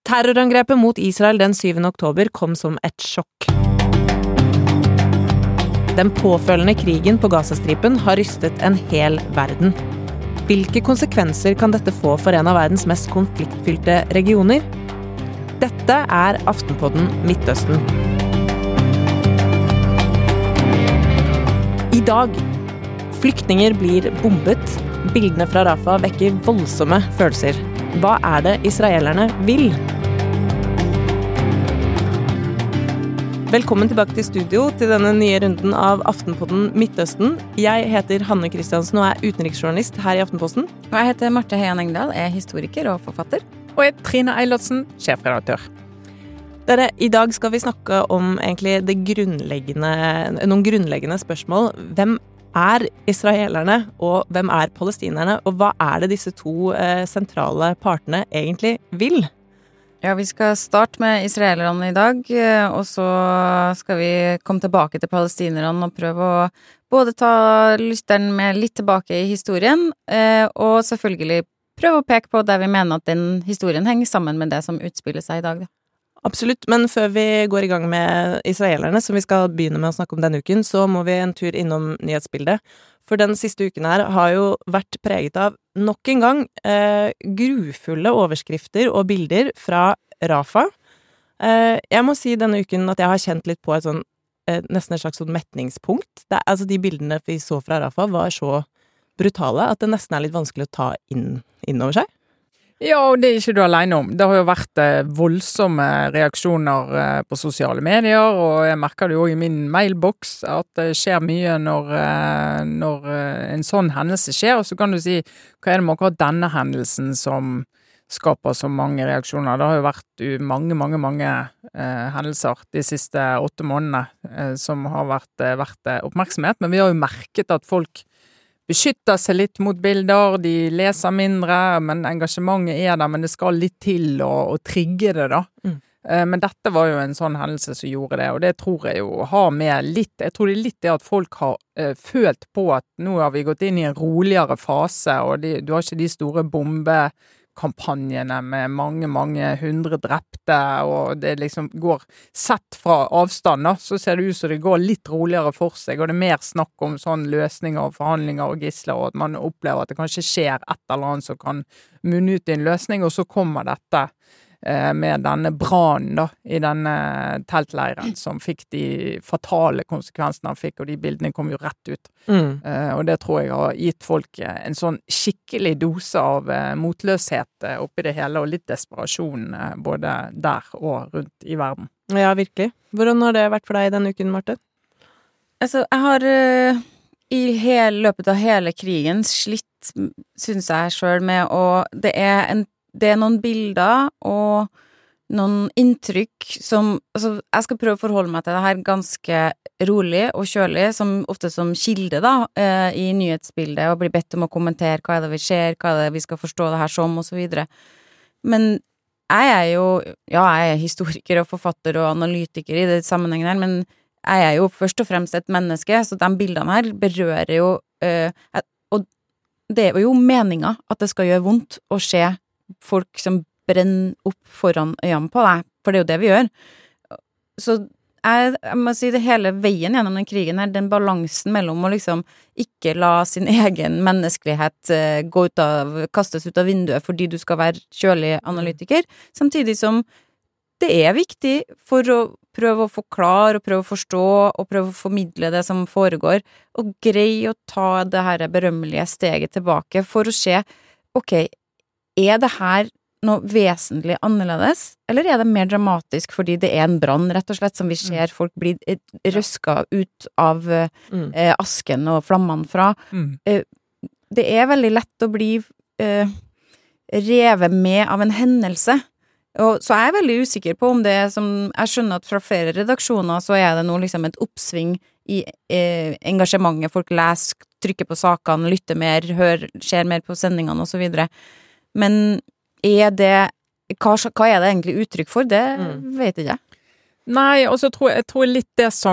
Terrorangrepet mot Israel den 7. oktober kom som et sjokk. Den påfølgende krigen på Gazastripen har rystet en hel verden. Hvilke konsekvenser kan dette få for en av verdens mest konfliktfylte regioner? Dette er Aftenpodden Midtøsten. I dag. Flyktninger blir bombet. Bildene fra Rafah vekker voldsomme følelser. Hva er det israelerne vil? Velkommen tilbake til studio til denne nye runden av Aftenpodden Midtøsten. Jeg heter Hanne Kristiansen og er utenriksjournalist her i Aftenposten. Og jeg heter Marte Heian Engdahl, er historiker og forfatter. Og jeg Trine Eilertsen, sjefredaktør. Dere, i dag skal vi snakke om egentlig noen grunnleggende spørsmål. Hvem er israelerne, og hvem er palestinerne, og hva er det disse to sentrale partene egentlig vil? Ja, vi skal starte med israelerne i dag, og så skal vi komme tilbake til palestinerne og prøve å både ta lytteren med litt tilbake i historien, og selvfølgelig prøve å peke på der vi mener at den historien henger sammen med det som utspiller seg i dag. Absolutt, men før vi går i gang med israelerne, som vi skal begynne med å snakke om denne uken, så må vi en tur innom nyhetsbildet. For den siste uken her har jo vært preget av nok en gang grufulle overskrifter og bilder fra Rafah. Jeg må si denne uken at jeg har kjent litt på et sånn, nesten et slags sånn metningspunkt. Altså de bildene vi så fra Rafah var så brutale at det nesten er litt vanskelig å ta innover seg. Ja, og det er ikke du alene om. Det har jo vært voldsomme reaksjoner på sosiale medier, og jeg merker det jo i min mailboks at det skjer mye når en sånn hendelse skjer, og så kan du si, hva er det med akkurat denne hendelsen som skaper så mange reaksjoner? Det har jo vært mange hendelser de siste 8 månedene som har vært oppmerksomhet, men vi har jo merket at folk beskytter seg litt mot bilder, de leser mindre, men engasjementet er der, men det skal litt til å trigge det da. Men dette var jo en sånn hendelse som gjorde det, og det tror jeg jo har med litt, jeg tror det er litt det at folk har følt på at nå har vi gått inn i en roligere fase, og du har ikke de store bombekampanjene med mange hundre drepte, og det liksom går sett fra avstand da, så ser det ut som det går litt roligere for seg, og det er mer snakk om sånn løsninger og forhandlinger og gisler, og at man opplever at det kanskje skjer et eller annet som kan munne ut i en løsning, og så kommer dette med denne brannen da, i denne teltleiren som fikk de fatale konsekvensene han fikk, og de bildene kom jo rett ut. Og det tror jeg har gitt folk en sånn skikkelig dose av motløshet oppi det hele, og litt desperasjon både der og rundt i verden. Ja, virkelig. Hvordan har det vært for deg denne uken, Marte? Altså, jeg har i løpet av hele krigen slitt, synes jeg selv, med å det er noen bilder og noen inntrykk som, altså jeg skal prøve å forholde meg til det her ganske rolig og kjølig, ofte som kilde da, i nyhetsbildet, og bli bedt om å kommentere hva er det vi ser, hva er det vi skal forstå det her som, og så videre. Men jeg er jo, ja, jeg er historiker og forfatter og analytiker i det sammenhengen her, men jeg er jo først og fremst et menneske, så de bildene her berører jo, og det er jo meningen at det skal gjøre vondt å se folk som brenner opp foran øynene på deg, for det er jo det vi gjør. Så jeg må si det hele veien gjennom den krigen her, den balansen mellom å liksom ikke la sin egen menneskelighet kastes ut av vinduet fordi du skal være kjølig analytiker, samtidig som det er viktig for å prøve å forklare og prøve å forstå og prøve å formidle det som foregår, og greie å ta det her berømmelige steget tilbake for å se, ok, er det her noe vesentlig annerledes, eller er det mer dramatisk fordi det er en brann, rett og slett, som vi ser folk bli røsket ut av asken og flammene fra? Det er veldig lett å bli revet med av en hendelse, og så er jeg veldig usikker på om det som, jeg skjønner at fra flere redaksjoner så er det nå liksom et oppsving i engasjementet, folk leser, trykker på sakene, lytter mer, ser mer på sendingene og så videre. Men er det, hva er det egentlig uttrykk for? Det vet jeg ikke. Nei, og så tror jeg litt det som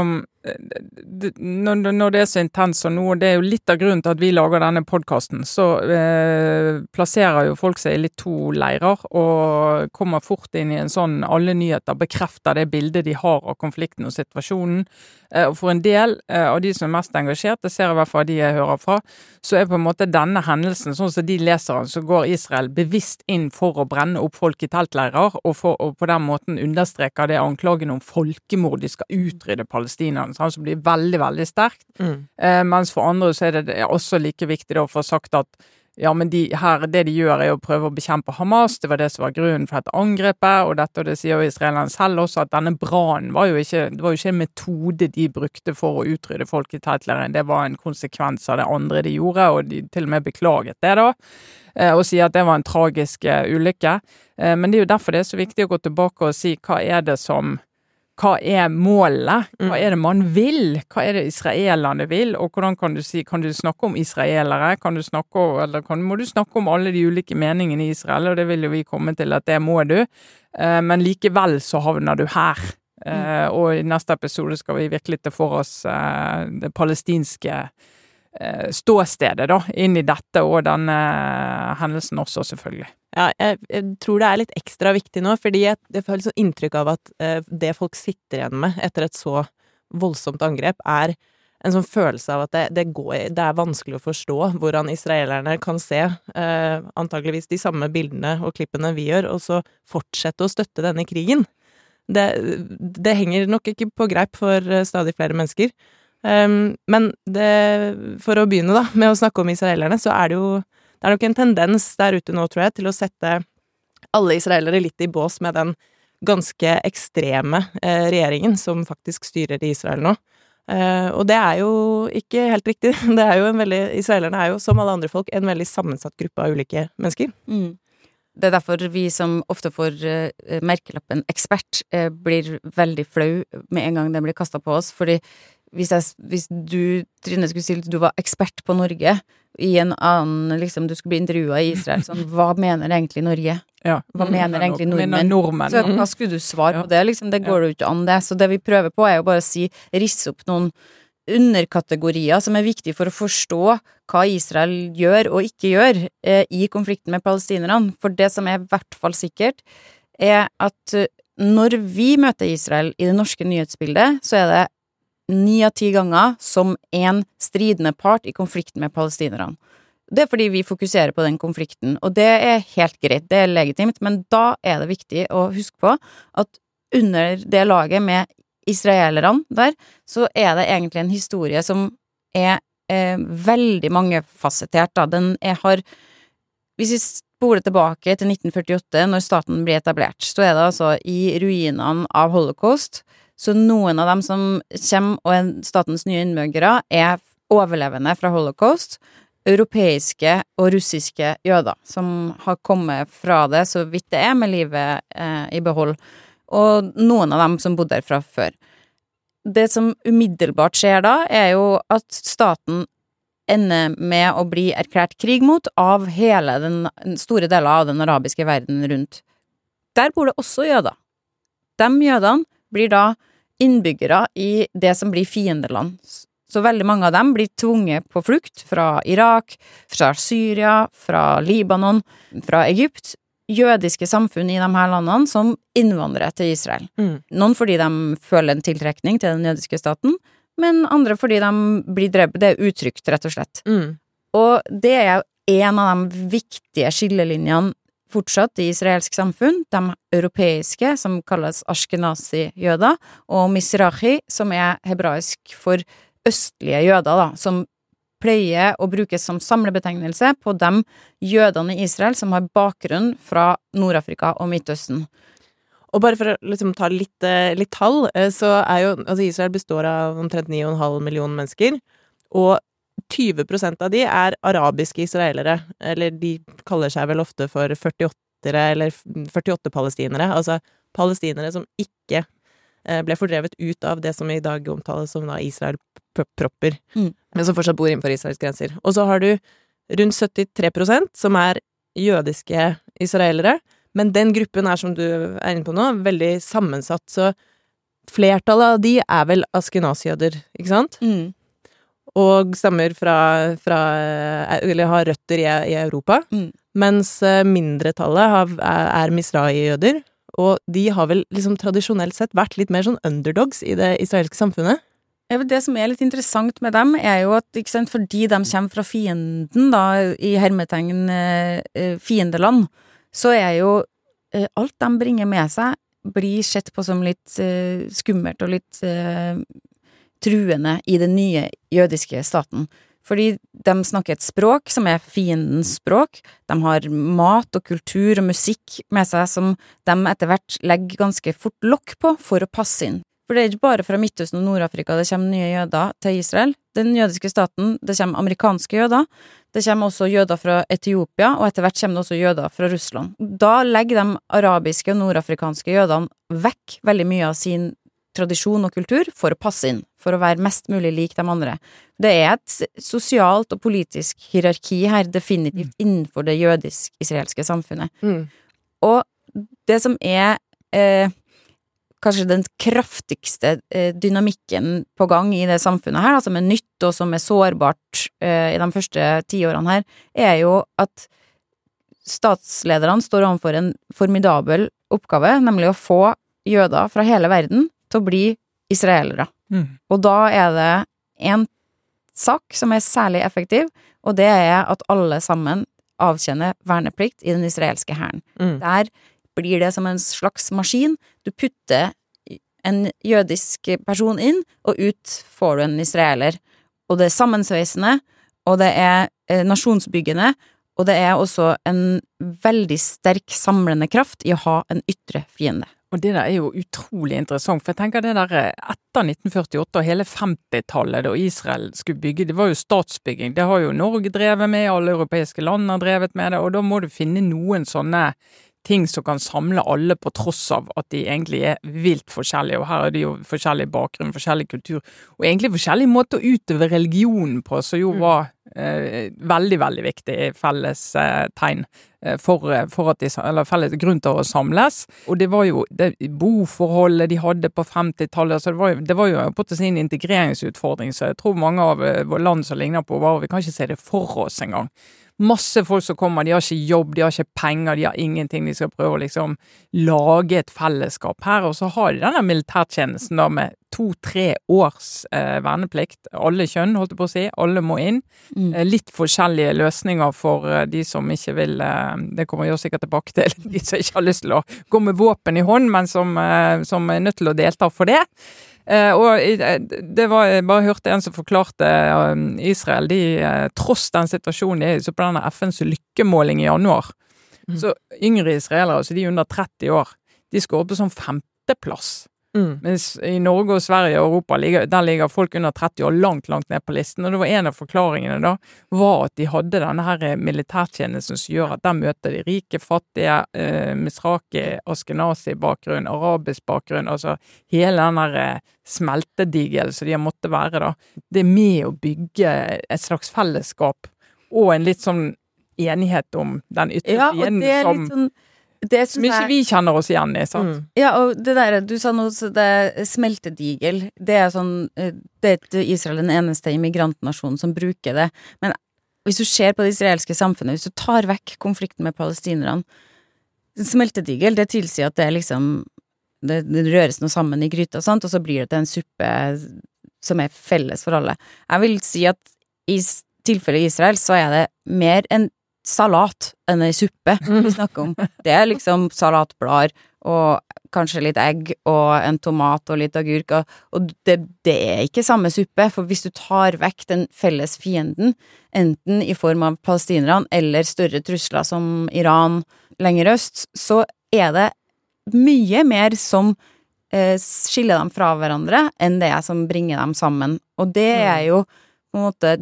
når det så intenst og nå, det jo litt av grunnen til at vi lager denne podcasten, så plasserer jo folk seg i litt to leirer, og kommer fort inn i en sånn, alle nyheter bekrefter det bildet de har av konflikten og situasjonen, og for en del av de som mest engasjert, det ser i hvert fall de jeg hører fra, så på en måte denne hendelsen, sånn som de leser den, så går Israel bevisst inn for å brenne opp folk i teltleirer, og på den måten understreker det anklagen om folkemord, de skal utrydde palestinerne, som blir veldig, veldig sterkt. Mens for andre så det også like viktig da, for å ha sagt at ja, men det de gjør å prøve å bekjempe Hamas, det var det som var grunnen for dette angrepet, og det sier jo israelerne selv også, at denne brannen var jo ikke en metode de brukte for å utrydde folk i teltleiren, det var en konsekvens av det andre de gjorde, og de til og med beklaget det da, og sier at det var en tragisk ulykke. Men det jo derfor det så viktig å gå tilbake og si hva hva målet? Hva det man vil? Hva det israelerne vil? Og hvordan kan du snakke om israelere? Må du snakke om alle de ulike meningene i Israel? Og det vil jo vi komme til at det må du. Men likevel så havner du her. Og i neste episode skal vi virkelig ta for oss det palestinske ståstedet da, inn i dette og denne hendelsen også selvfølgelig. Ja, jeg tror det litt ekstra viktig nå, fordi jeg får litt sånn inntrykk av at det folk sitter igjen med etter et så voldsomt angrep en sånn følelse av at det vanskelig å forstå hvordan israelerne kan se antageligvis de samme bildene og klippene vi gjør, og så fortsette å støtte denne krigen. Det henger nok ikke på greip for stadig flere mennesker. Men for å begynne da, med å snakke om israelerne, så det nok en tendens der ute nå, tror jeg, til å sette alle israelere litt i bås med den ganske ekstreme regjeringen som faktisk styrer i Israel nå. Og det jo ikke helt riktig. Israelerne jo, som alle andre folk, en veldig sammensatt gruppe av ulike mennesker. Det derfor vi som ofte får merkelappen ekspert blir veldig flau med en gang den blir kastet på oss, fordi hvis du, Trine, skulle si at du var ekspert på Norge i en annen, liksom, du skulle bli intervjuet i Israel, sånn, hva mener egentlig Norge? Ja. Hva mener egentlig nordmenn? Så hva skulle du svare på det? Liksom, det går jo ikke an det. Så det vi prøver på jo bare å risse opp noen underkategorier som viktige for å forstå hva Israel gjør og ikke gjør i konflikten med palestinerne. For det som i hvert fall sikkert at når vi møter Israel i det norske nyhetsbildet, så det 9 av 10 ganger som en stridende part i konflikten med palestinerne. Det fordi vi fokuserer på den konflikten, og det helt greit, det legitimt, men da det viktig å huske på at under det laget med israelerne der, så det egentlig en historie som veldig mangefasettert da. Hvis vi spoler tilbake til 1948, når staten ble etablert, så det altså i ruinene av Holocaust. Så noen av dem som kommer og statens nye innbyggere overlevende fra Holocaust, europeiske og russiske jøder, som har kommet fra det så vidt det med livet i behold, og noen av dem som bodde der fra før. Det som umiddelbart skjer da, jo at staten ender med å bli erklært krig mot av hele den store delen av den arabiske verden rundt. Der bor det også jøder. De jødene blir da innbyggere i det som blir fiendeland. Så veldig mange av dem blir tvunget på flukt fra Irak, fra Syria, fra Libanon, fra Egypt. Jødiske samfunn i de her landene som innvandrer til Israel. Noen fordi de føler en tiltrekning til den jødiske staten, men andre fordi de blir drevet. Det utrygt, rett og slett. Og det en av de viktige skillelinjene fortsatt i israelsk samfunn, de europeiske, som kalles ashkenazi-jøder, og mizrahi, som hebraisk for østlige jøder, da, som pleier å brukes som samlebetegnelse på de jødene i Israel som har bakgrunn fra Nord-Afrika og Midtøsten. Og bare for å liksom ta litt tall, så jo altså Israel består av omtrent 9,5 millioner mennesker, og 20% av de arabiske israelere, eller de kaller seg vel ofte for 48 eller 48 palestinere, altså palestinere som ikke ble fordrevet ut av det som i dag omtales som da Israel propper, men som fortsatt bor innenfor Israels grenser. Og så har du rundt 73% som jødiske israelere, men den gruppen som du inne på nå, veldig sammensatt, så flertallet av de vel askenasjøder, ikke sant? Og stammer eller har røtter i Europa, mens mindretallet Mizrahi-jøder, og de har vel liksom tradisjonelt sett vært litt mer sånn underdogs i det israelske samfunnet. Det som litt interessant med dem jo at, ikke sant, fordi de kommer fra fienden da, i hermetegn fiendeland, så jo alt de bringer med seg blir sett på som litt skummelt og litt truende i den nye jødiske staten. Fordi de snakker et språk som fiendens språk, de har mat og kultur og musikk med seg som de etter hvert legger ganske fort lokk på for å passe inn. For det ikke bare fra Midtøsten og Nord-Afrika det kommer nye jøder til Israel. Den jødiske staten, det kommer amerikanske jøder, det kommer også jøder fra Etiopia, og etter hvert kommer det også jøder fra Russland. Da legger de arabiske og nordafrikanske jødene vekk veldig mye av sin tradisjon og kultur for å passe inn, for å være mest mulig lik de andre. Det et sosialt og politisk hierarki her, definitivt innenfor det jødisk-israelske samfunnet. Og det som kanskje den kraftigste dynamikken på gang i det samfunnet her, som nytt og som sårbart i de første 10 årene her, jo at statslederne står overfor en formidabel oppgave, nemlig å få jøder fra hele verden til å bli israelere. Og da det en sak som særlig effektiv, og det at alle sammen avkjenner verneplikt i den israelske hæren. Der blir det som en slags maskin. Du putter en jødisk person inn, og ut får du en israeler. Og det sammensveisende, og det nasjonsbyggende, og det også en veldig sterk samlende kraft i å ha en ytre fiende. Og det der jo utrolig interessant, for jeg tenker det der etter 1948 og hele 50-tallet da Israel skulle bygge, det var jo statsbygging, det har jo Norge drevet med, alle europeiske land har drevet med det, og da må du finne noen sånne ting som kan samle alle på tross av at de egentlig vilt forskjellige, og her det jo forskjellig bakgrunn, forskjellig kultur, og egentlig forskjellige måter å utøve religionen på, som jo var veldig, veldig viktig felles tegn for at eller felles grunn til å samles. Og det var jo det boforholdet de hadde på 50-tallet, så det var jo på sin integreringsutfordring, så jeg tror mange av land som ligner på vi kan ikke se det for oss en gang. Masse folk som kommer, de har ikke jobb, de har ikke penger, de har ingenting, de skal prøve å liksom lage et fellesskap her, og så har de denne militærtjenesten da med 2-3 års verneplikt, alle kjønn, holdt jeg på å si, alle må inn, litt forskjellige løsninger for de som ikke vil, det kommer jeg jo sikkert tilbake til, de som ikke har lyst til å gå med våpen i hånd, men som nødt til å delta for det. Og det var, jeg bare hørte en som forklarte Israel, tross den situasjonen så på denne FNs lykkemåling i januar, så yngre israelere, altså de under 30 år, de skårer på sånn 5. plass. Mens i Norge og Sverige og Europa, der ligger folk under 30 år langt ned på listen, og det var en av forklaringene da, var at de hadde denne her militærtjenesten som gjør at der møter de rike, fattige, Mizrahi, Askenazi bakgrunn, arabisk bakgrunn, altså hele den her smeltedigel som de har måttet være da. Det med å bygge et slags fellesskap, og en litt sånn enighet om den ytre fienden som sånn som ikke vi kjenner oss igjen i, sant? Ja, og det der, du sa noe, så det smeltedigel, det sånn, det Israel den eneste immigrantnasjonen som bruker det, men hvis du ser på det israelske samfunnet, hvis du tar vekk konflikten med palestinerne, smeltedigel, det tilsier at det liksom, det røres noe sammen i gryta, sant? Og så blir det til en suppe som felles for alle. Jeg vil si at i tilfellet Israel, så det mer en salat enn en suppe vi snakker om. Det liksom salatblader og kanskje litt egg og en tomat og litt agurk, og det ikke samme suppe, for hvis du tar vekk den felles fienden, enten i form av palestinerne eller større trusler som Iran lenger øst, så det mye mer som skiller dem fra hverandre enn det som bringer dem sammen. Og det jo på en måte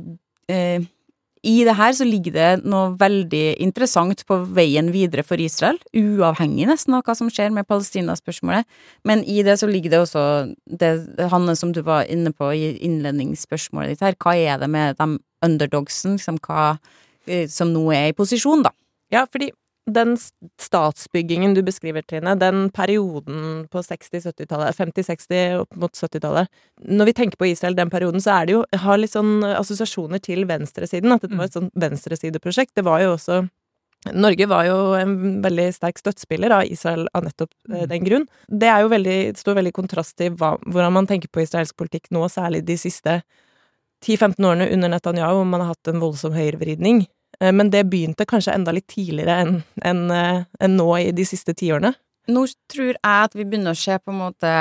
i det her så ligger det noe veldig interessant på veien videre for Israel, uavhengig nesten av hva som skjer med Palestina-spørsmålet. Men i det så ligger det også det, Hanne, som du var inne på i innledningsspørsmålet ditt her, hva det med de underdogsen som nå i posisjon, da? Ja, fordi den statsbyggingen du beskriver, Trine, den perioden på 60-70-tallet, 50-60 opp mot 70-tallet, når vi tenker på Israel den perioden, så det jo, har litt sånn assosiasjoner til venstresiden, at det var et sånt venstresideprosjekt. Det var jo også Norge var jo en veldig sterk støttespiller av Israel av nettopp den grunn. Det jo står veldig i kontrast til hvordan man tenker på israelsk politikk nå, særlig de siste 10-15 årene under Netanyahu, hvor man har hatt en voldsom høyrevridning. Men det begynte kanskje enda litt tidligere enn nå i de siste 10 årene. Nå tror jeg at vi begynner å se på en måte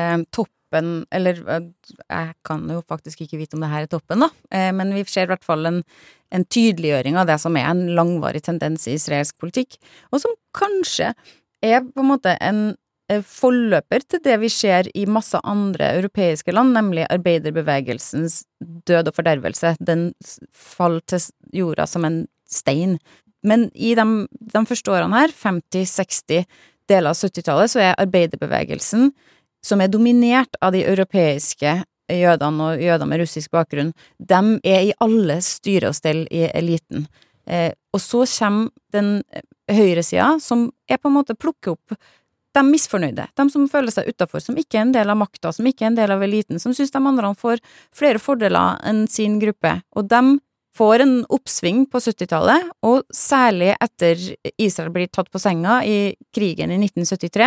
toppen, eller jeg kan jo faktisk ikke vite om det her toppen da, men vi ser i hvert fall en tydeliggjøring av det som en langvarig tendens i israelsk politikk, og som kanskje på en måte en forløper til det vi ser i masse andre europeiske land, nemlig arbeiderbevegelsens død og fordervelse. Den fall til jorda som en stein. Men i de første årene her, 50-60 deler av 70-tallet, så arbeiderbevegelsen, som dominert av de europeiske jødene og jøder med russisk bakgrunn, de i alle styre og stell i eliten. Og så kommer den høyresida, som på en måte plukker opp de misfornøyde, de som føler seg utenfor, som ikke en del av makta, som ikke en del av eliten, som synes de andre får flere fordeler enn sin gruppe, og de får en oppsving på 70-tallet, og særlig etter Israel blir tatt på senga i krigen i 1973,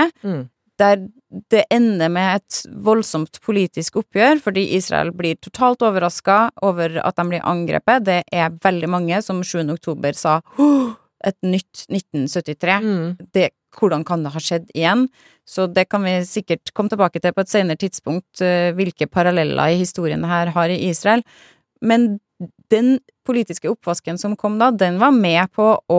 der det ender med et voldsomt politisk oppgjør, fordi Israel blir totalt overrasket over at de blir angrepet. Det veldig mange som 7. oktober sa et nytt 1973. Hvordan kan det ha skjedd igjen? Så det kan vi sikkert komme tilbake til på et senere tidspunkt, hvilke paralleller i historien det her har i Israel. Men den politiske oppvasken som kom da, den var med på å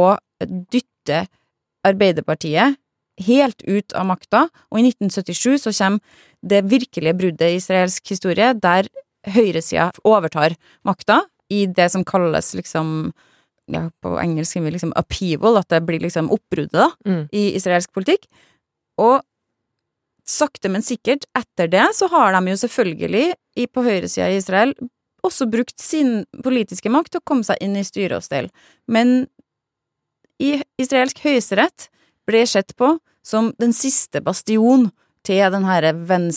dytte Arbeiderpartiet helt ut av makta, og i 1977 så kommer det virkelige bruddet i israelsk historie, der høyresida overtar makta i det som kalles liksom, ja, på engelsk skriver vi liksom upheaval, at det blir liksom oppbruddet da, i israelsk politikk. Og sakte, men sikkert, etter det så har de jo selvfølgelig på høyresida i Israel også brukt sin politiske makt til å komme seg inn i styre og stell. Men i israelsk høyesterett ble sett på som den siste bastion til den her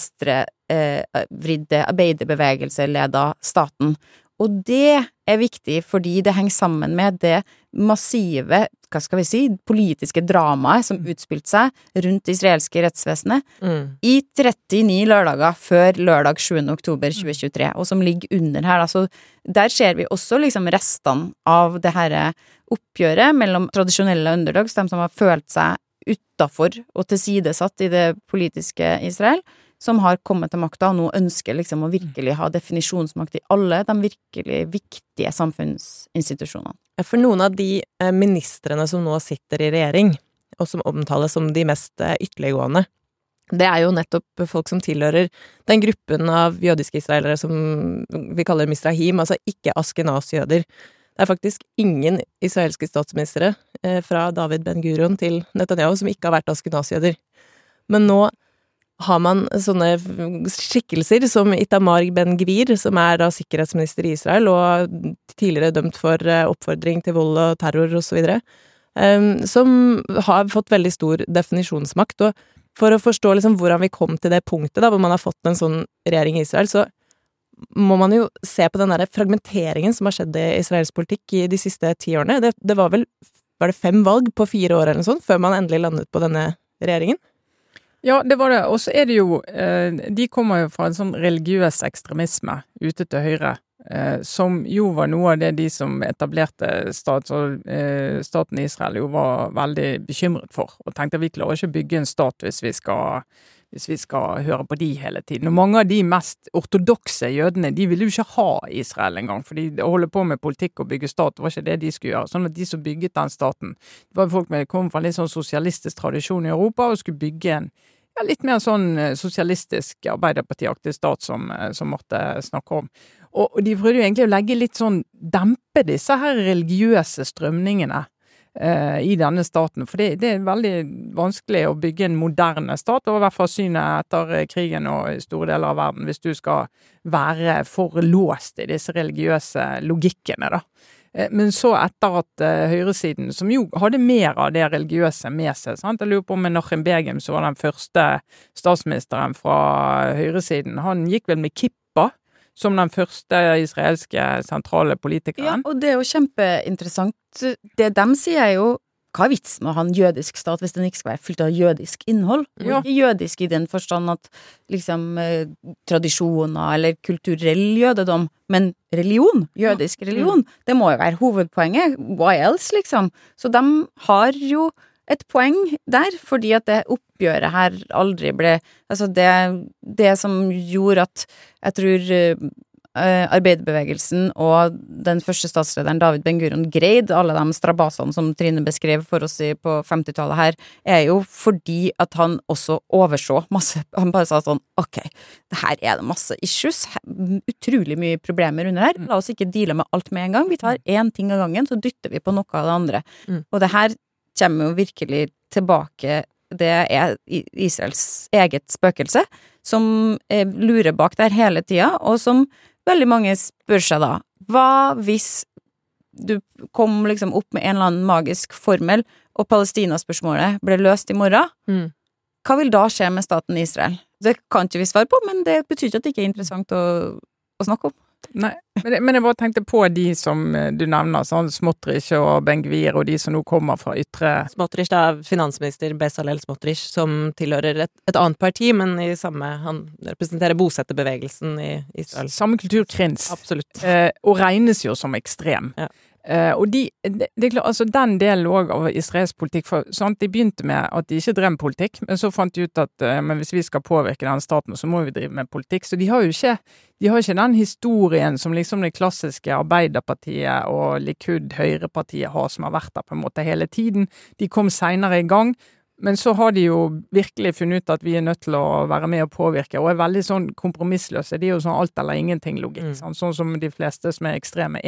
venstrevridde arbeiderbevegelse-leda staten. Og det viktig fordi det henger sammen med det massive, hva skal vi si, politiske dramaet som utspilte seg rundt det israelske rettsvesenet i 39 lørdager før lørdag 7. oktober 2023, og som ligger under her. Altså, der ser vi også liksom restene av det her oppgjøret mellom tradisjonelle underdogs, de som har følt seg utenfor og tilsidesatt i det politiske Israel, som har kommet til makta og nå ønsker liksom å virkelig ha definisjonsmakt i alle de virkelig viktige samfunnsinstitusjonene. For noen av de ministrene som nå sitter i regjering, og som omtales som de mest ytterliggående, det jo nettopp folk som tilhører den gruppen av jødiske israelere som vi kaller Mizrahim, altså ikke Askenas-jøder. Det faktisk ingen israelske statsministre fra David Ben-Gurion til Netanyahu som ikke har vært Askenas-jøder. Men nå har man sånne skikkelser som Itamar Ben-Gvir, som da sikkerhetsminister i Israel, og tidligere dømt for oppfordring til vold og terror og så videre, som har fått veldig stor definisjonsmakt. Og for å forstå liksom hvordan vi kom til det punktet da, hvor man har fått en sånn regjering i Israel, så må man jo se på den der fragmenteringen som har skjedd i israelsk politikk i de siste 10 årene. Det var det 5 valg på 4 år eller noe sånt, før man endelig landet på denne regjeringen? Ja, det var det. Og så det jo, de kommer jo fra en sånn religiøs ekstremisme ute til høyre, som jo var noe av det de som etablerte staten Israel jo var veldig bekymret for, og tenkte at vi klarer ikke å bygge en stat hvis vi skal høre på de hele tiden. Og mange av de mest ortodokse jødene, de ville jo ikke ha Israel engang, fordi å holde på med politikk og bygge stat, det var ikke det de skulle gjøre. Sånn at de som bygget den staten, det var folk som kom fra en litt sånn sosialistisk tradisjon i Europa, og skulle bygge en litt mer sånn sosialistisk arbeiderpartiaktig stat som Marte snakker om. Og de prøvde jo egentlig å legge litt sånn, dempe disse her religiøse strømningene i denne staten, for det veldig vanskelig å bygge en moderne stat, og i hvert fall synet etter krigen og i store deler av verden, hvis du skal være for låst i disse religiøse logikkene da. Men så etter at høyresiden, som jo hadde mer av det religiøse med seg, sant? Jeg lurer på om Menachem Begin, som var den første statsministeren fra høyresiden, han gikk vel med kippa, som den første israelske sentrale politikeren. Ja, og det jo kjempeinteressant. Det de sier jo, hva vitsen med å ha en jødisk stat hvis den ikke skal være fylt av jødisk innhold? Ja. Ikke jødisk i den forstand at liksom tradisjoner eller kulturell jødedom, men religion, jødisk religion, det må jo være hovedpoenget. Why else, liksom? Så de har jo et poeng der, fordi at det oppgjøret her aldri ble, altså det som gjorde at jeg tror arbeiderbevegelsen og den første statslederen David Ben-Gurion greide alle de strabasene som Trine beskrev for oss på 50-tallet her, jo fordi at han også overså masse, han bare sa sånn, ok, her det masse issues, utrolig mye problemer under her, la oss ikke deale med alt med en gang, vi tar en ting av gangen, så dytter vi på noe av det andre. Og det her kommer jo virkelig tilbake, det Israels eget spøkelse, som lurer bak der hele tida, og som veldig mange spør seg da, hva hvis du kom liksom opp med en eller annen magisk formel, og Palestina-spørsmålet ble løst i morgen? Hva vil da skje med staten Israel? Det kan ikke vi svare på, men det betyr ikke at det ikke interessant å snakke om. Nei, men jeg bare tenkte på de som du nevner, sånn Smotrich og Ben-Gvir, og de som nå kommer fra ytre... Smotrich finansminister Bezalel Smotrich, som tilhører et annet parti, men han representerer bosetterbevegelsen i Israel. Samme kulturkrins. Absolutt. Og regnes jo som ekstrem. Ja. Og det klart, altså den delen også av israelsk politikk, for sant, de begynte med at de ikke drev med politikk, men så fant de ut at men hvis vi skal påvirke den staten, så må vi drive med politikk. Så de har ikke den historien som liksom det klassiske Arbeiderpartiet og Likud Høyrepartiet har, som har vært der på en måte hele tiden. De kom senere i gang, men så har de jo virkelig funnet ut at vi nødt til å være med og påvirke, og veldig sånn kompromissløse. De jo sånn alt eller ingenting logikk, sånn som de fleste som ekstreme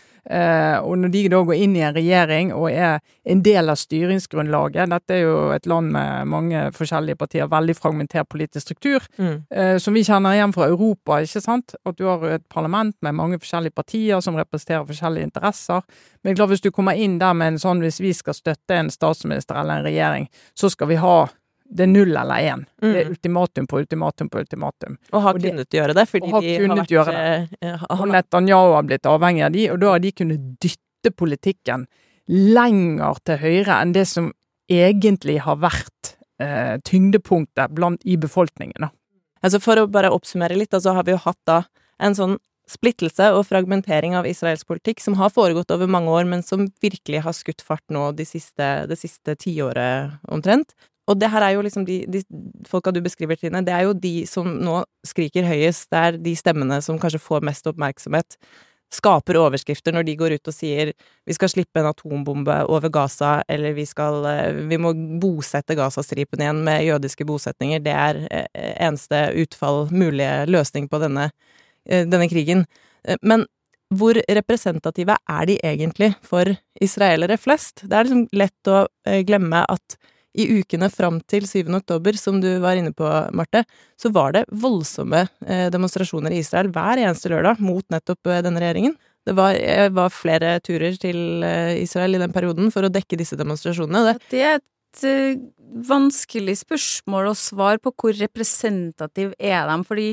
og når de da går inn i en regjering og en del av styringsgrunnlaget, dette jo et land med mange forskjellige partier, veldig fragmentert politisk struktur, som vi kjenner igjen fra Europa, ikke sant? At du har et parlament med mange forskjellige partier som representerer forskjellige interesser. Men klart, hvis du kommer inn der med en sånn, hvis vi skal støtte en statsminister eller en regjering, så skal vi ha det 0 eller 1. Det ultimatum på ultimatum på ultimatum. Og har kunnet gjøre det, fordi de har vært... Og Netanyahu har blitt avhengig av de, og da har de kunnet dytte politikken lenger til høyre enn det som egentlig har vært tyngdepunktet i befolkningen. Altså for å bare oppsummere litt, så har vi jo hatt da en sånn splittelse og fragmentering av israelsk politikk som har foregått over mange år, men som virkelig har skutt fart nå det siste 10 året omtrent. Og det her jo liksom de folka du beskriver, Trine, det jo de som nå skriker høyest, det de stemmene som kanskje får mest oppmerksomhet, skaper overskrifter når de går ut og sier vi skal slippe en atombombe over Gaza, eller vi må bosette Gazastripen igjen med jødiske bosetninger. Det eneste mulige løsning på denne krigen. Men hvor representative de egentlig for israelere flest? Det liksom lett å glemme at i ukene fram til 7. oktober, som du var inne på, Marte, så var det voldsomme demonstrasjoner i Israel hver eneste lørdag mot nettopp denne regjeringen. Det var flere turer til Israel i den perioden for å dekke disse demonstrasjonene. Det et vanskelig spørsmål å svare på hvor representativ de, fordi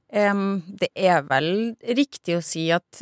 det vel riktig å si at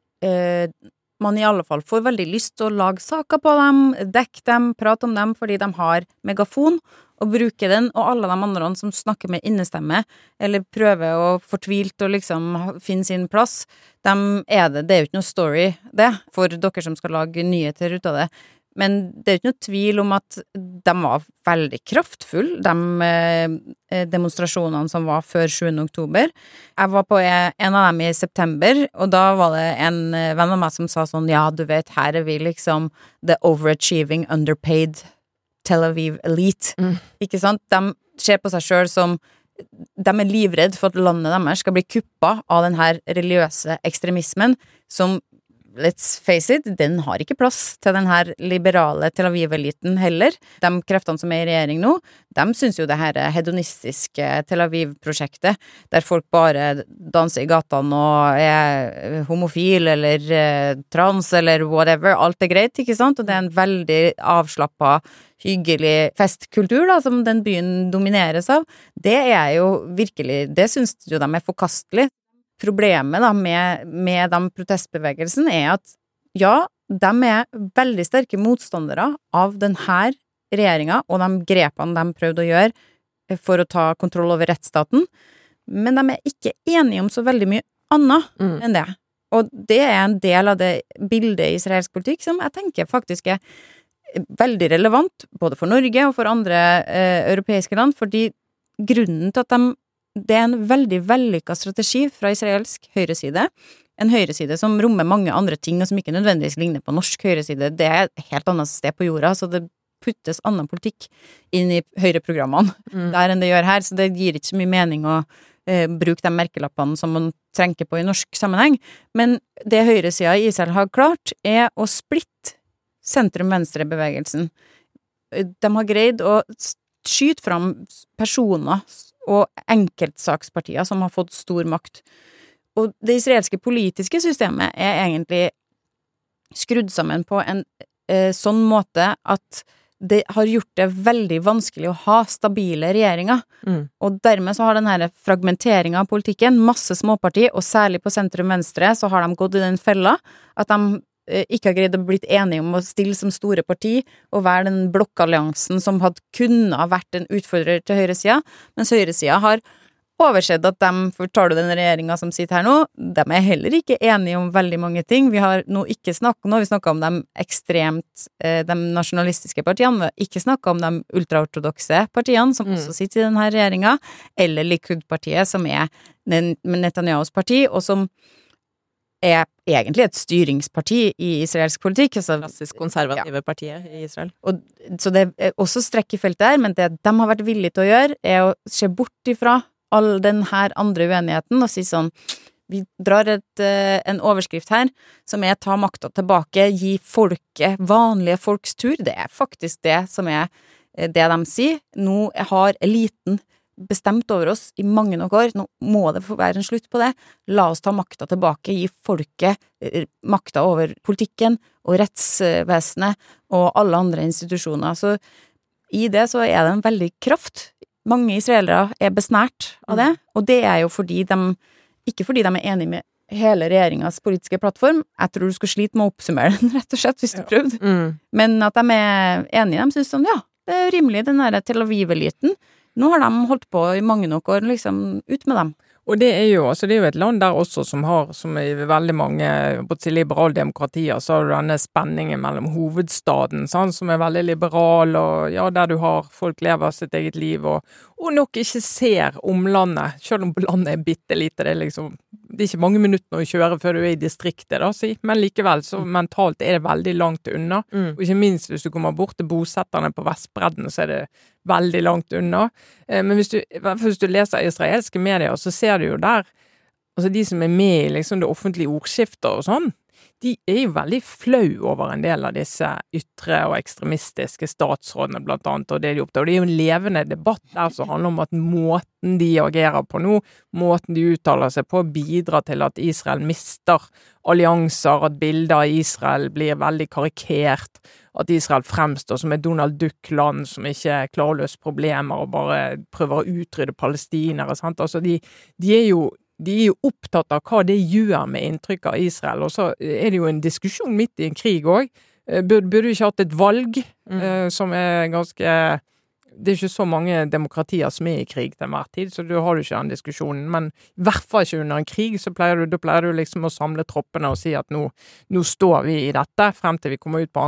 man i alle fall får veldig lyst til å lage saker på dem, dekke dem, prate om dem, fordi de har megafon og bruker den, og alle de andre som snakker med innestemme, eller prøver å fortvilt og liksom finne sin plass, det jo ikke noe story, for dere som skal lage nyheter ut av det. Men det jo ikke noe tvil om at de var veldig kraftfulle, de demonstrasjonene som var før 7. oktober. Jeg var på en av dem i september, og da var det en venn av meg som sa sånn, ja, du vet, her vi liksom the overachieving, underpaid Tel Aviv elite. Ikke sant? De ser på seg selv som, de livredd for at landet deres skal bli kuppet av den her religiøse ekstremismen, som let's face it, den har ikke plass til den her liberale Tel Aviv-eliten heller. De kreftene som i regjering nå, de synes jo det her hedonistiske Tel Aviv-prosjektet, der folk bare danser i gatene og homofil eller trans eller whatever, alt greit, ikke sant? Og det en veldig avslappet, hyggelig festkultur da, som den byen domineres av. Det jo virkelig, det synes jo de forkastelig. Problemet da med de protestbevegelsen at ja, de veldig sterke motstandere av denne regjeringen og de grepene de prøvde å gjøre for å ta kontroll over rettsstaten, men de ikke enige om så veldig mye annet enn det. Og det en del av det bildet i israelsk politikk som jeg tenker faktisk veldig relevant, både for Norge og for andre europeiske land, fordi grunnen til at det en veldig vellykket strategi fra israelsk høyreside, en høyreside som rommer mange andre ting og som ikke nødvendigvis ligner på norsk høyreside, det et helt annet sted på jorda, så det puttes annen politikk inn i høyreprogrammene der enn det gjør her, så det gir ikke så mye mening å bruke de merkelappene som man trenger på i norsk sammenheng, men det høyresida i Israel har klart å splitte sentrum-venstre-bevegelsen. De har greid å skyte fram personer og enkeltsakspartier som har fått stor makt. Og det israelske politiske systemet egentlig skrudd sammen på en sånn måte at det har gjort det veldig vanskelig å ha stabile regjeringer. Og dermed så har denne fragmenteringen av politikken, masse småparti, og særlig på sentrum-venstre, så har de gått i den fella at de ikke har greid å blitt enige om å stille som store parti og være den blokkalliansen som kunne ha vært en utfordrer til høyresida, mens høyresida har oversett at for tar du den regjeringen som sitter her nå, de heller ikke enige om veldig mange ting. Vi har nå ikke snakket om de ekstremt, de nasjonalistiske partiene, vi har ikke snakket om de ultraortodokse partiene som også sitter i denne regjeringen, eller Likud-partiet som Netanyahus parti, og som egentlig et styringsparti i israelsk politikk. Klassisk konservative partiet i Israel. Så det også strekk i feltet her, men det de har vært villige til å gjøre, å se bort ifra all den her andre uenigheten, og si sånn, vi drar en overskrift her, som ta makta tilbake, gi folket, vanlige folks tur, det faktisk det som det de sier. Nå har eliten bestemt over oss i mange nok år, nå må det få være en slutt på det, la oss ta makta tilbake, gi folket makta over politikken og rettsvesenet og alle andre institusjoner, så i det så det en veldig kraft. Mange israelere besnært av det, og det jo fordi ikke fordi de enige med hele regjeringens politiske plattform, jeg tror du skal slite med å oppsummere den, rett og slett, hvis du prøvde, men at de enige, de synes sånn, ja, det rimelig, den der Tel Aviv-eliten. Nå har de holdt på i mange nok år, liksom, ut med dem. Og det jo et land der også som i veldig mange liberaldemokratier, så har du denne spenningen mellom hovedstaden, sånn, som veldig liberal, og ja, der du har folk lever sitt eget liv, og nok ikke ser omlandet, selv om landet bittelite, det liksom, det ikke mange minutter å kjøre før du i distriktet, da, men likevel, så mentalt det veldig langt unna, og ikke minst hvis du kommer bort til bosetterne på Vestbredden, så det veldig langt unna. Men hvis du leser israelske medier, så ser du jo der, altså de som med i liksom det offentlige ordskiftet og sånn, de jo veldig flau over en del av disse ytre og ekstremistiske statsrådene blant annet, og det de opptatt. Og det jo en levende debatt der som handler om at måten de agerer på nå, måten de uttaler seg på, bidrar til at Israel mister allianser, at bilder av Israel blir veldig karikert, at Israel fremstår som et Donald Duck-land som ikke klarer å løse problemer og bare prøver å utrydde palestinere, sant? Altså de jo opptatt av hva det gjør med inntrykk av Israel, og så det jo en diskusjon midt i en krig også. Burde vi ikke hatt et valg som ganske... Det ikke så mange demokratier som i krig til hver tid, så du har jo ikke den diskusjonen, men i hvert fall ikke under en krig, så pleier du liksom å samle troppene og si at nå står vi i dette, frem til vi kommer ut på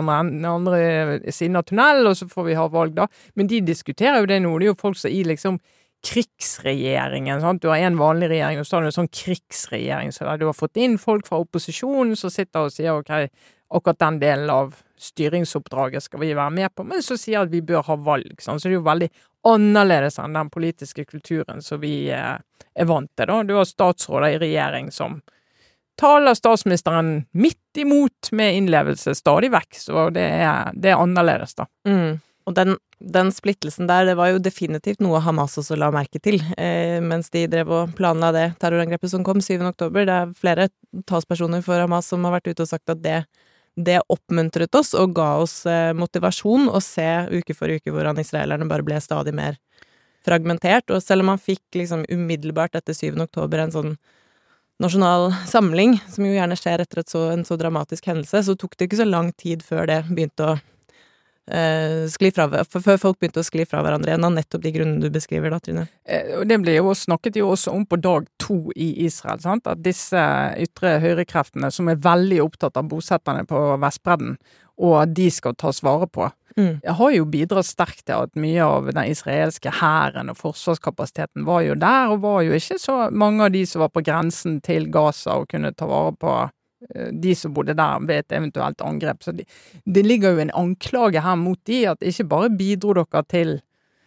andre siden av tunnelen, og så får vi ha valg da. Men de diskuterer jo det nå, det jo folk som i liksom krigsregjeringen, sant? Du har en vanlig regjering, og så har du en sånn krigsregjering, så der du har fått inn folk fra opposisjonen som sitter og sier, ok, akkurat den delen av styringsoppdraget skal vi være med på, men så sier at vi bør ha valg, sant? Så det jo veldig annerledes enn den politiske kulturen som vi vant til da. Du har statsråder i regjering som taler statsministeren midt imot med innlevelse stadig vekk, så det er annerledes da. Og den splittelsen der, det var jo definitivt noe Hamas også la merke til, mens de drev og planla det terrorangrepet som kom 7. oktober. Det er flere talspersoner for Hamas som har vært ute og sagt at det oppmuntret oss og ga oss motivasjon å se uke for uke hvordan israelerne bare ble stadig mer fragmentert, og selv om man fikk liksom umiddelbart etter 7. oktober en sånn nasjonal samling, som jo gjerne skjer etter en så dramatisk hendelse, så tok det ikke så lang tid før det begynte å før folk begynte å skli fra hverandre igjen av nettopp de grunnene du beskriver da, Trine. Og det snakket jo også om på dag 2 i Israel, sant? At disse ytre høyrekreftene som er veldig opptatt av bosetterne på Vestbredden, og at de skal tas vare på, har jo bidratt sterkt til at mye av den israelske hæren og forsvarskapasiteten var jo der, og var jo ikke så mange av de som var på grensen til Gaza og kunne ta vare på de som bodde der ved et eventuelt angrep. Så det ligger jo en anklage her mot de, at ikke bare bidro dere til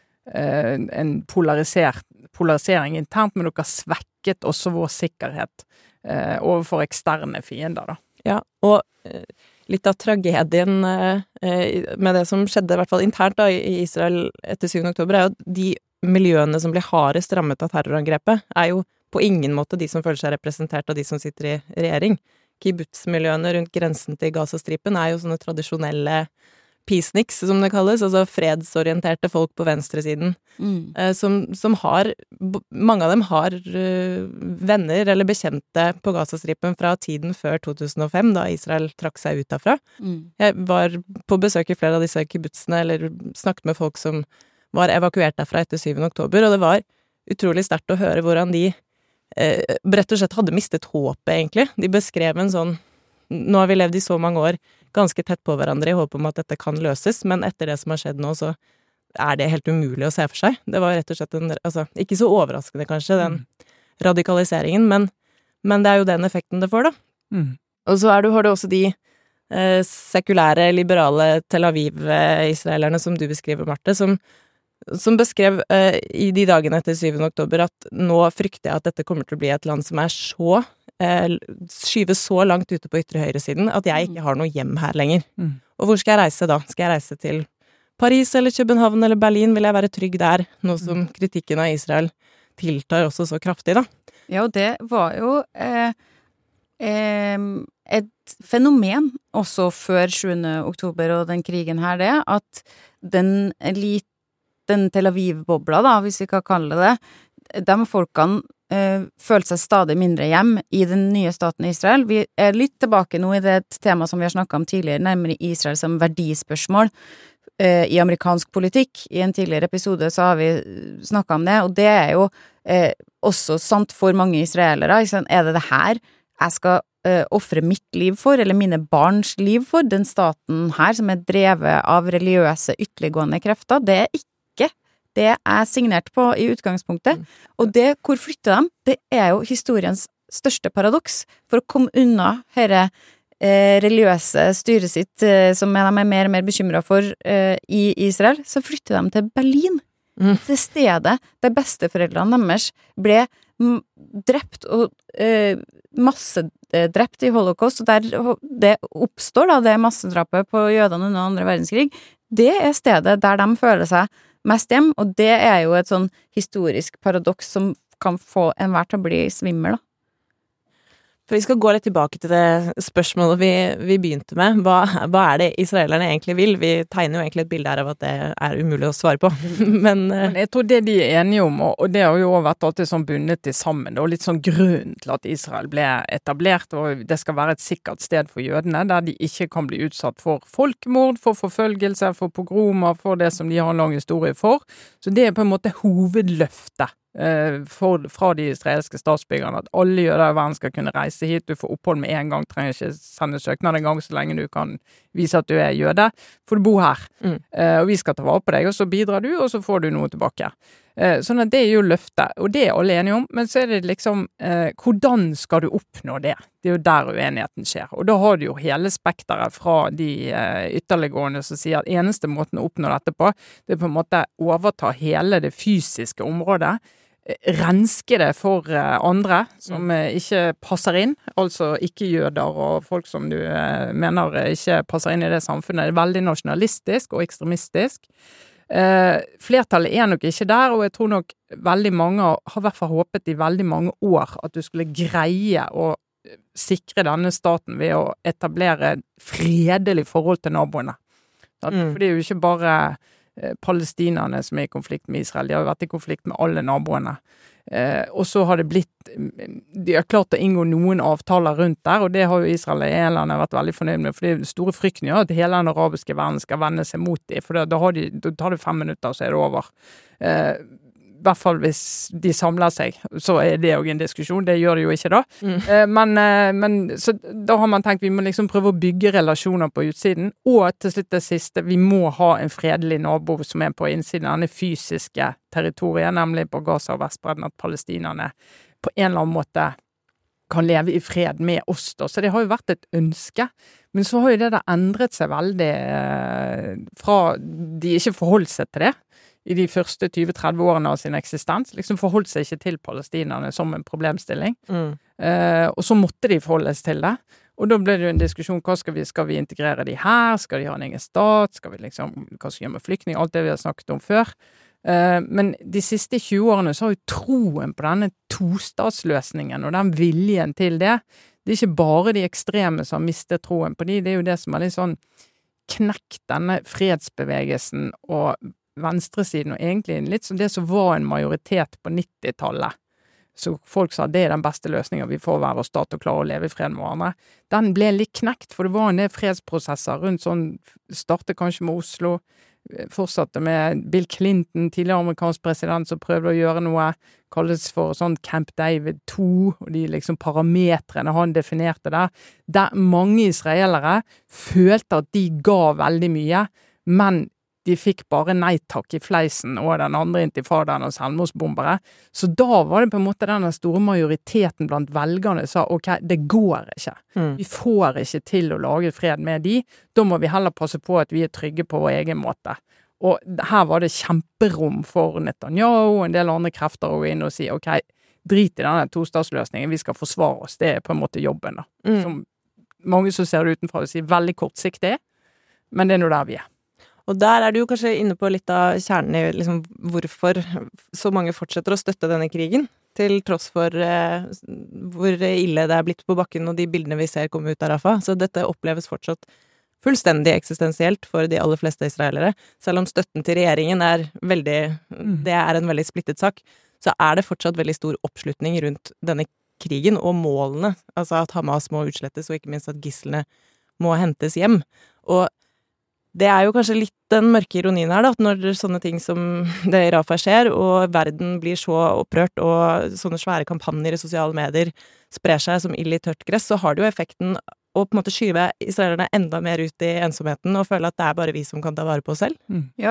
en polarisering internt, men dere svekket også vår sikkerhet overfor eksterne fiender da. Ja, og litt av tragedien med det som skjedde, i hvert fall internt da, i Israel etter 7. oktober, er jo at de miljøene som blir hardest rammet av terrorangrepet, er jo på ingen måte de som føler seg representert av de som sitter i regjering. Kibbutz-miljøene rundt grensen til Gazastripen er jo sånne tradisjonelle peaceniks, som det kalles, altså fredsorienterte folk på venstresiden, som har, mange av dem har venner eller bekjente på Gazastripen fra tiden før 2005, da Israel trakk seg ut derfra. Jeg var på besøk i flere av disse kibbutzene, eller snakket med folk som var evakuert derfra etter 7. oktober, og det var utrolig sterkt å høre hvordan de rett og slett hadde mistet håpet, egentlig. De beskrev en sånn, nå har vi levd i så mange år ganske tett på hverandre i håp om at dette kan løses, men etter det som har skjedd nå, så er det helt umulig å se for seg. Det var rett og slett altså, ikke så overraskende kanskje, den radikaliseringen, men det er jo den effekten det får da. Og så har du også de sekulære, liberale Tel Aviv-israelerne som du beskriver, Marte, som beskrev i de dagene etter 7. oktober at nå frykter jeg at dette kommer til å bli et land som er så skyves så langt ute på ytre høyresiden at jeg ikke har noe hjem her lenger. Og hvor skal jeg reise da? Skal jeg reise til Paris eller København eller Berlin? Vil jeg være trygg der, nå som kritikken av Israel tiltar også så kraftig da? Ja, og det var jo et fenomen også før 7. oktober og den krigen her, det at den Tel Aviv-bobla da, hvis vi kan kalle det, de folkene følte seg stadig mindre hjem i den nye staten Israel. Vi er litt tilbake nå i det tema som vi har snakket om tidligere, nærmere Israel som verdispørsmål i amerikansk politikk. I en tidligere episode så har vi snakket om det, og det er jo også sant for mange israelere. Er det her jeg skal offre mitt liv for, eller mine barns liv for, den staten her som er drevet av religiøse ytterliggående krefter? Det er ikke det er signert på i utgangspunktet, og det, hvor flytter de? Det er jo historiens største paradoks. For å komme unna dette religiøse styret sitt, som de er mer og mer bekymret for i Israel, så flytter de til Berlin. Det stedet der besteforeldrene deres ble drept og massedrept i holocaust, og der det oppstår da, det massedrapet på jødene under andre verdenskrig, det er stedet der de føler seg mest hjem, og det er jo et sånn historisk paradoks som kan få enhver til å bli svimmel da. For vi skal gå litt tilbake til det spørsmålet vi begynte med. Hva er det israelerne egentlig vil? Vi tegner jo egentlig et bilde her av at det er umulig å svare på. Men jeg tror det de er enige om, og det har jo vært alltid sånn bundet til sammen, og litt sånn grunnen til at Israel ble etablert, og det skal være et sikkert sted for jødene, der de ikke kan bli utsatt for folkemord, for forfølgelse, for pogromer, for det som de har en lang historie for. Så det er på en måte hovedløftet fra de israelske statsbyggerne, at alle jøder i verden skal kunne reise hit, du får opphold med en gang, trenger ikke sende søknad en gang så lenge du kan vise at du er jøde, for du bor her, og vi skal ta vare på deg, og så bidrar du, og så får du noe tilbake. Sånn at det er jo løftet, og det er alle enige om, men så er det liksom, hvordan skal du oppnå det? Det er jo der uenigheten skjer, og da har du jo hele spekteret fra de ytterliggående som sier at eneste måten å oppnå dette på, det er på en måte overta hele det fysiske området, renske det for andre som ikke passer inn, altså ikke-jøder og folk som du mener ikke passer inn i det samfunnet. Det veldig nasjonalistisk og ekstremistisk. Flertallet nok ikke der, og jeg tror nok veldig mange har i hvert fall håpet i veldig mange år at du skulle greie å sikre denne staten ved å etablere fredelig forhold til naboene. For det jo ikke bare palestinerne som i konflikt med Israel, de har jo vært i konflikt med alle naboene. Og så har det blitt, de har klart å inngå noen avtaler rundt der, og det har jo Israel og Irland vært veldig fornøyd med, for det store frykten at hele den arabiske verden skal vende seg mot dem, for da tar det 5 minutter, så det over. I hvert fall hvis de samler seg, så det jo en diskusjon, det gjør det jo ikke da. Men så da har man tenkt, vi må liksom prøve å bygge relasjoner på utsiden, og til slutt det siste, vi må ha en fredelig nabo som på innsiden av denne fysiske territoriet, nemlig på Gaza og Vestbredden, at palestinerne på en eller annen måte kan leve i fred med oss da. Så det har jo vært et ønske, men så har jo det endret seg veldig fra de ikke forholdt seg til det, i de første 20-30 årene av sin eksistens, liksom forholdt seg ikke til palestinerne som en problemstilling. Og så måtte de forholdes til det. Og da ble det jo en diskusjon, skal vi integrere de her? Skal de ha en egen stat? Hva skal vi gjøre med flyktning? Alt det vi har snakket om før. Men de siste 20 årene så har jo troen på denne tostatsløsningen og den viljen til det. Det ikke bare de ekstreme som har mistet troen på de, det jo det som litt sånn knekt denne fredsbevegelsen og venstresiden, og egentlig litt som det som var en majoritet på 90-tallet. Så folk sa det den beste løsningen vi får hver stat og klare å leve i fred med hverandre. Den ble litt knekt, for det var en del fredsprosesser rundt sånn, startet kanskje med Oslo, fortsatte med Bill Clinton, tidligere amerikansk president, som prøvde å gjøre noe, kalles for sånn Camp David 2, og de liksom parametrene han definerte der mange israelere følte at de ga veldig mye, men de fikk bare nei-takk i fleisen og den andre intifadaen og selvmordsbombere. Så da var det på en måte den store majoriteten blant velgerne sa, ok, det går ikke. Vi får ikke til å lage fred med de. Da må vi heller passe på at vi trygge på vår egen måte. Og her var det kjemperom for Netanyahu og en del andre krefter å gå inn og si, ok, drit i denne tostatsløsningen, vi skal forsvare oss. Det på en måte jobben da. Som mange som ser det utenfra og sier veldig kortsiktig, men det nå der vi Og der du jo kanskje inne på litt av kjernen i liksom, hvorfor så mange fortsetter å støtte denne krigen, til tross for hvor ille det blitt på bakken og de bildene vi ser komme ut av Rafah. Så dette oppleves fortsatt fullstendig eksistensielt for de aller fleste israelere. Selv om støtten til regjeringen det en veldig splittet sak, så det fortsatt veldig stor oppslutning rundt denne krigen og målene. Altså at Hamas må utslettes, og ikke minst at gislene må hentes hjem. Og det jo kanskje litt den mørke ironien her, da, at når sånne ting som det i Rafah skjer, og verden blir så opprørt, og sånne svære kampanjer i sosiale medier sprer seg som ild i tørt gress, så har det jo effekten å på en måte skyve israelerne enda mer ut i ensomheten, og føle at det bare vi som kan ta vare på oss selv. Ja,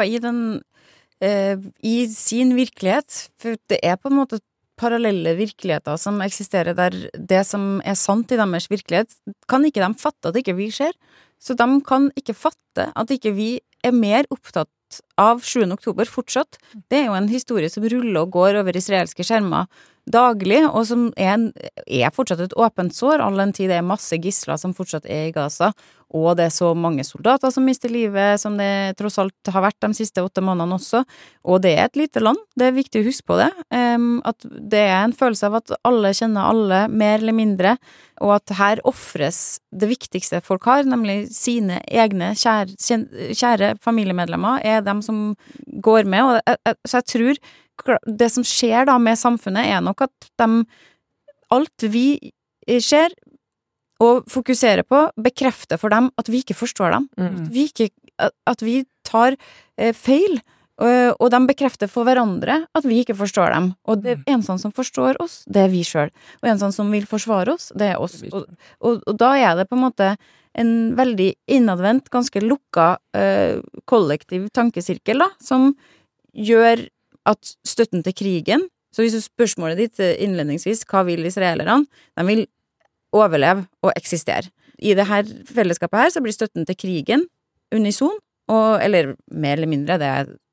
i sin virkelighet, for det på en måte parallelle virkeligheter som eksisterer der det som sant i deres virkelighet, kan ikke de fatte at ikke vi ser. Så de kan ikke fatte at ikke vi mer opptatt av 7. oktober fortsatt. Det jo en historie som ruller og går over israelske skjermer daglig, og som fortsatt et åpent sår, all den tid det masse gisler som fortsatt i Gaza, og det så mange soldater som mister livet, som det tross alt har vært de siste 8 månedene også, og det et lite land, det viktig å huske på det, at det en følelse av at alle kjenner alle, mer eller mindre, og at her offres det viktigste folk har, nemlig sine egne kjære familiemedlemmer, dem som går med, og så jeg tror det som skjer da med samfunnet nok at alt vi ser og fokuserer på, bekrefter for dem at vi ikke forstår dem. At vi tar feil, og de bekrefter for hverandre at vi ikke forstår dem. Og det en sånn som forstår oss, det vi selv. Og en sånn som vil forsvare oss, det oss. Og da det på en måte en veldig innadvendt, ganske lukka kollektiv tankesirkel da, som gjør at støtten til krigen, så hvis spørsmålet ditt innledningsvis, hva vil israelerne? De vil overleve og eksistere. I det her fellesskapet her så blir støtten til krigen unison, eller mer eller mindre, det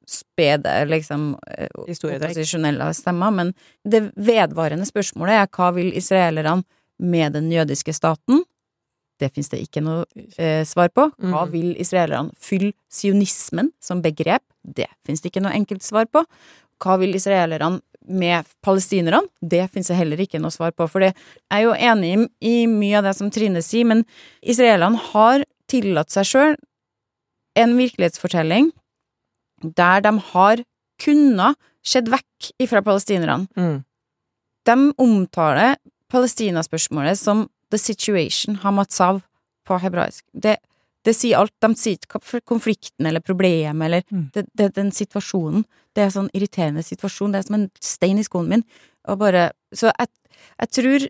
spede, liksom, opposisjonelle stemmer, men det vedvarende spørsmålet hva vil israelerne med den jødiske staten? Det finnes det ikke noe svar på. Hva vil israelerne fylle sionismen som begrep? Det finnes det ikke noe enkelt svar på. Hva vil israelerne med palestinerne? Det finnes det heller ikke noe svar på, for det jo enig i mye av det som Trine sier, men israelerne har tillatt seg selv en virkelighetsfortelling der de har kunnet skjedd vekk ifra palestinerne. De omtaler Palestina-spørsmålet som the situation, hamatzav på hebraisk. Det sier alt, de sier ikke konflikten eller problemet, eller den situasjonen. Det sånn irriterende situasjon, det som en stein i skoen min. Og bare, så jeg tror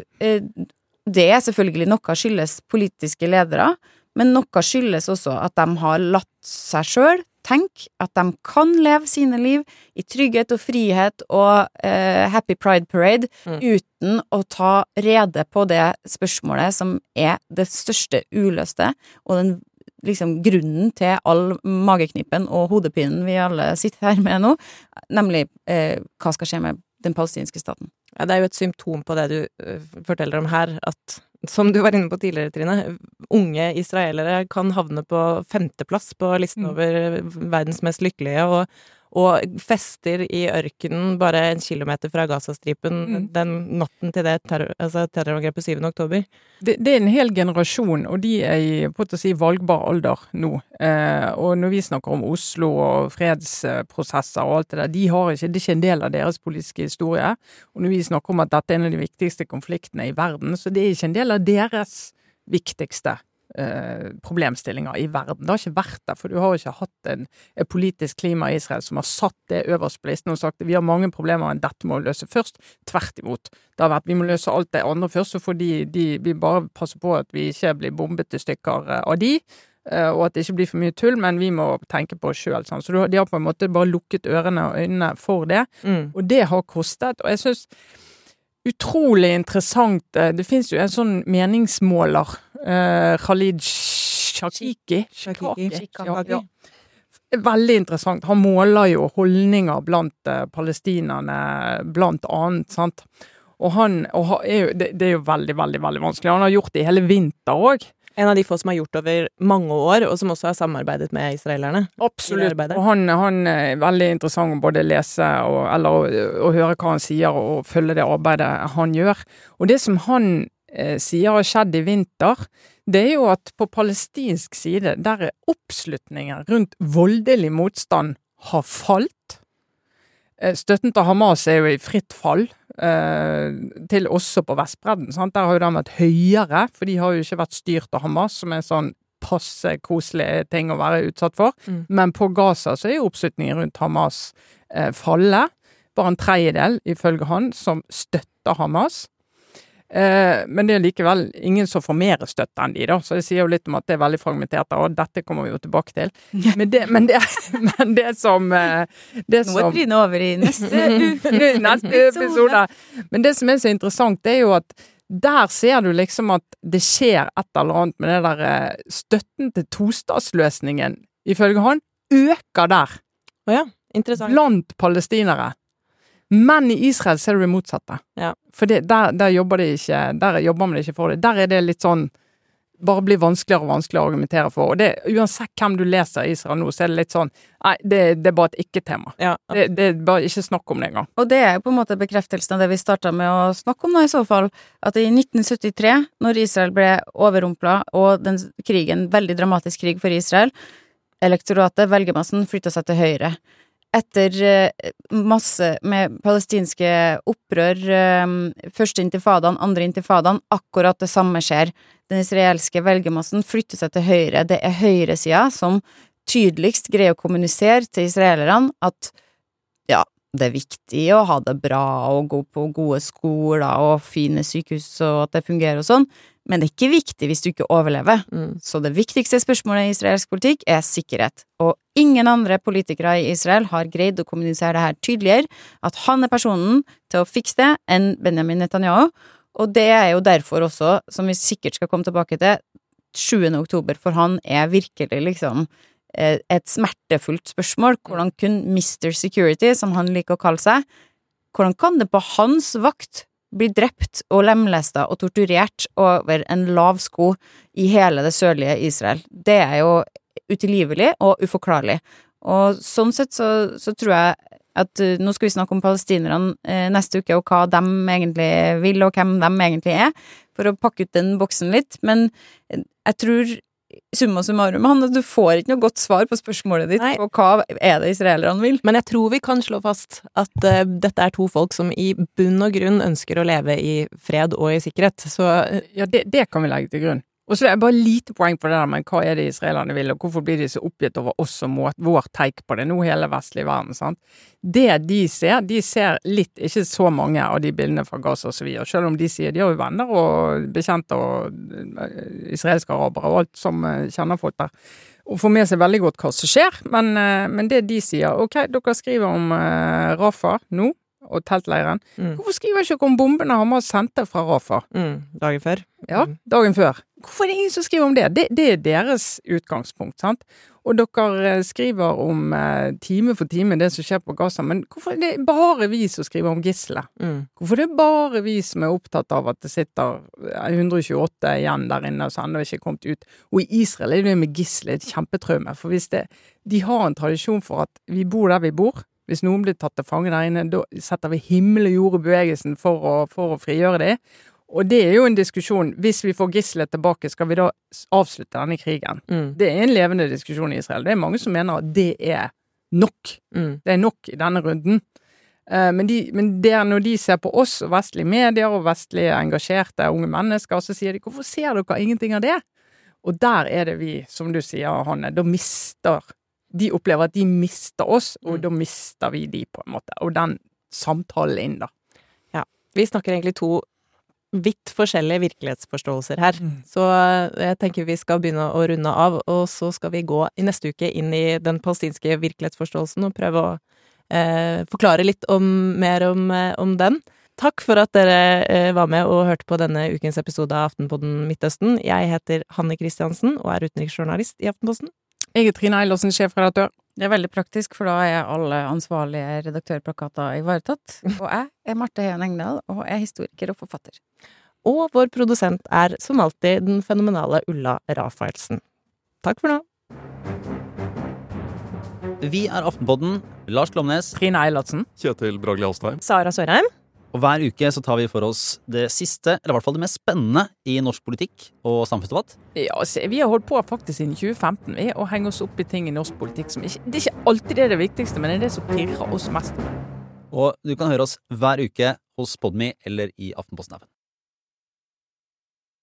det selvfølgelig noe skyldes politiske ledere, men noe skyldes også at de har latt seg selv tenke at de kan leve sine liv i trygghet og frihet og happy pride parade uten å ta rede på det spørsmålet som det største uløste og den liksom grunnen til all mageknippen og hodepinen vi alle sitter her med nå, nemlig hva skal skje med den palestinske staten. Ja, det jo et symptom på det du forteller om her, at som du var inne på tidligere, Trine, unge israelere kan havne på 5. plass på listen over verdens mest lykkelige, og fester i ørkenen bare 1 kilometer fra Gazastripen den natten til det terrorangrepet 7. oktober. Det en hel generasjon, og de i på å si valgbar alder nå. Og når vi snakker om Oslo og fredsprosesser og alt det der, det er ikke en del av deres politiske historie. Og når vi snakker om at dette en av de viktigste konfliktene i verden, så det ikke en del av deres viktigste problemstillinger i verden. Det har ikke vært det, for du har ikke hatt en politisk klima i Israel som har satt det øverst på listen og sagt at vi har mange problemer enn dette må løse først. Tvert imot. Det har vært, vi må løse alt det andre først, så fordi vi bare passer på at vi ikke blir bombet i stykker av de, og at det ikke blir for mye tull, men vi må tenke på oss selv. Sånn. Så de har på en måte bare lukket ørene og øynene for det, og det har kostet, og jeg synes utrolig interessant. Det finnes jo en sånn meningsmåler, Khalid Shakiki. Ja. Veldig interessant. Han måler jo holdninger blant palestinerne, blant annet, sant? Og det jo veldig, veldig, veldig vanskelig. Han har gjort det i hele vinter også. En av de få som har gjort over mange år, og som også har samarbeidet med israelerne. Absolutt, og han veldig interessant å både lese og høre hva han sier, og følge det arbeidet han gjør. Og det som han sier har skjedd i vinter, det jo at på palestinsk side, der oppslutningen rundt voldelig motstand har falt. Støtten til Hamas jo i fritt fall, til også på Vestbredden, sant? Der har jo den vært høyere, for de har jo ikke vært styrt av Hamas, som en sånn passe koselig ting å være utsatt for. Men på Gaza så jo oppslutningen rundt Hamas falle. Bare en tredjedel, ifølge han, som støtter Hamas. Men det likevel ingen som får mer støtte enn de da, så det sier jo litt om at det veldig fragmentert, og dette kommer vi jo tilbake til. Men det som Nå Trine over i neste episode. Men det som så interessant, det jo at der ser du liksom at det skjer et eller annet med det der støtten til tostatsløsningen, ifølge han, øker der. Ja, interessant. Blant palestinere. Men i Israel ser du det motsatte. Ja. For der jobber man ikke for det. Der det litt sånn, bare blir vanskeligere og vanskeligere å argumentere for. Og det, uansett hvem du leser i Israel nå, så det litt sånn, nei, det bare et ikke-tema. Ja. Det bare ikke snakk om det engang. Og det jo på en måte bekreftelsen av det vi startet med å snakke om da, i så fall, at i 1973, når Israel ble overrumplet, og den krigen, veldig dramatisk krig for Israel, elektoratet, velgermassen, flyttet seg til høyre. Etter masse med palestinske opprør, første intifadaen, andre intifadaen, akkurat det samme skjer. Den israelske velgermassen flytter seg til høyre. Det høyresida som tydeligst greier å kommunisere til israelerne at ja, det viktig å ha det bra og gå på gode skoler og fine sykehus og at det fungerer og sånn, men det ikke viktig hvis du ikke overlever. Så det viktigste spørsmålet i israelsk politikk sikkerhet. Og ingen andre politikere i Israel har greid å kommunisere det her tydeligere, at han personen til å fikse det enn Benjamin Netanyahu, og det jo derfor også, som vi sikkert skal komme tilbake til, 7. oktober, for han virkelig liksom et smertefullt spørsmål. Hvordan kunne Mr. Security, som han liker å kalle seg, hvordan kan det på hans vakt bli drept og lemlestet og torturert over en lav sko i hele det sørlige Israel? Det jo utilgivelig og uforklarlig. Og sånn sett så tror jeg at nå skal vi snakke om palestinerne neste uke, og hva de egentlig vil, og hvem de egentlig for å pakke ut den boksen litt. Men jeg tror summa summarum, Hanne, du får ikke noe godt svar på spørsmålet ditt, og hva det israelerne vil. Men jeg tror vi kan slå fast at dette to folk som i bunn og grunn ønsker å leve i fred og i sikkerhet. Så ja, det kan vi legge til grunn. Og så bare lite poeng på det der, men hva det israelerne vil, og hvorfor blir de så oppgitt over oss og vår teik på det, nå hele vestlige verden, sant? Det de ser litt, ikke så mange av de bildene fra Gaza og så videre, selv om de sier de har jo venner og bekjente og israelske arabere og alt som kjenner folk der, og får med seg veldig godt hva som skjer, men det de sier, ok, dere skriver om Rafah nå, og teltleiren. Hvorfor skriver ikke om bombene Hamas sendte fra Rafah? Dagen før. Ja, dagen før. Hvorfor det ingen som skriver om det? Det deres utgangspunkt, sant? Og dere skriver om time for time det som skjer på Gaza, men hvorfor det bare vi som skriver om gisselet? Hvorfor det bare vi som opptatt av at det sitter 128 igjen der inne, og så enda ikke kommet ut? Og i Israel det med gisselet et kjempetraume, for hvis de har en tradisjon for at vi bor der vi bor. Hvis noen blir tatt til fange der inne, da setter vi himmel og jord i bevegelsen for å frigjøre det. Og det jo en diskusjon. Hvis vi får gisselet tilbake, skal vi da avslutte denne krigen? Det en levende diskusjon i Israel. Det mange som mener at det nok. Det nok i denne runden. Men det når de ser på oss og vestlige medier og vestlige engasjerte unge mennesker, så sier de, hvorfor ser dere ingenting av det? Og der det vi, som du sier, Hanne, da de opplever at de mister oss, og da mister vi de på en måte. Og den samtalen inn da. Ja, vi snakker egentlig to vidt forskjellige virkelighetsforståelser her. Så jeg tenker vi skal begynne å runde av, og så skal vi gå i neste uke inn i den palestinske virkelighetsforståelsen og prøve å forklare litt mer om den. Takk for at dere var med og hørte på denne ukens episode av Aftenpodden Midtøsten. Jeg heter Hanne Kristiansen og utenriksjournalist i Aftenposten. Jeg Trine Eilertsen, sjefredaktør. Det veldig praktisk, for da alle ansvarlige redaktørplakater ivaretatt. Og jeg Marte Heen Engdahl, og historiker og forfatter. Og vår produsent som alltid den fenomenale Ulla Rafaelsen. Takk for nå. Vi Aftenpodden, Lars Glomnes, Trine Eilertsen, Kjetil Bragli Alstheim, Sara Sørheim. og hver uke så tar vi for oss det siste, eller i hvert fall det mest spennende i norsk politikk og samfunnsdebatt. Ja, vi har holdt på faktisk siden 2015 å henge oss opp i ting i norsk politikk som det ikke alltid det viktigste, men det som pirrer oss mest. Og du kan høre oss hver uke hos Podme eller i Aftenposten-appen.